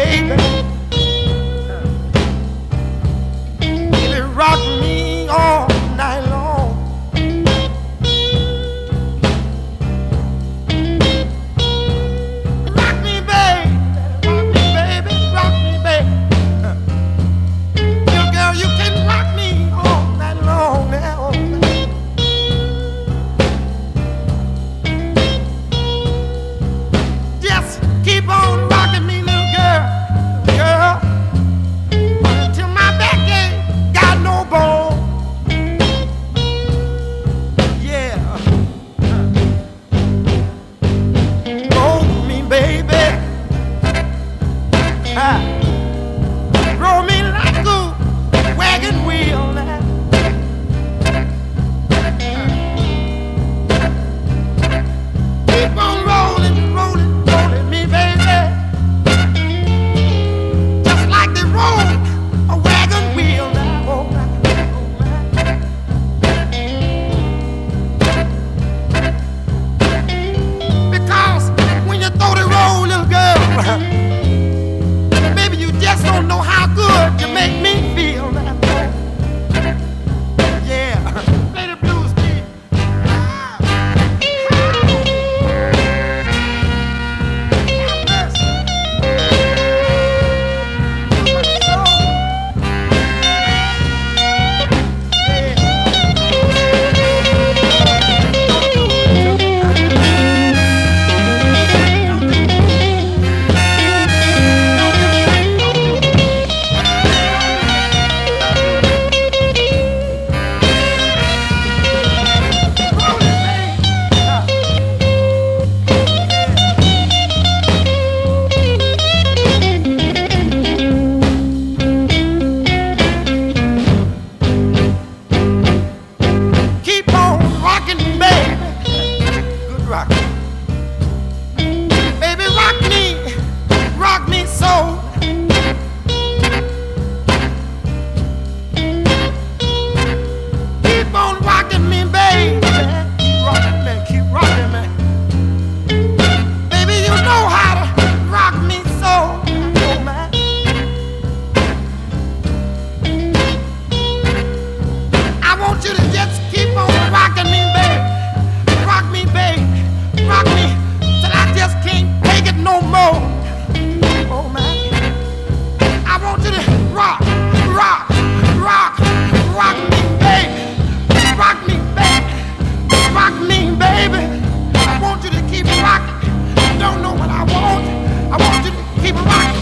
baby. Baby, rock me all night long. Rock me, baby. Rock me, baby. Rock me, baby. Little girl, you can rock me all night long now. Just keep on rocking me, little girl, until my back ain't got no bone. Yeah, roll me, baby. Roll me like a wagon wheel now. Keep on rolling, rolling, rolling me, baby. Just like they roll a wagon wheel now. Oh, my, oh, my. Because when you throw the roll, little girl, baby, you just don't know how good you make me feel now. Yeah, play the blues, Steve. Keep on rocking, baby. Good rock. Baby, rock me so. Keep on rocking me, baby. Keep rocking me. Baby, you know how to rock me so. Oh, man. I want you to just keep on rocking me, baby. Rock me, baby. Rock me till I just can't take it no more. Oh, man. I want you to rock, rock, rock, rock me, baby. Rock me, baby. Rock me, baby. I want you to keep rocking. You don't know what I want. I want you to keep rocking.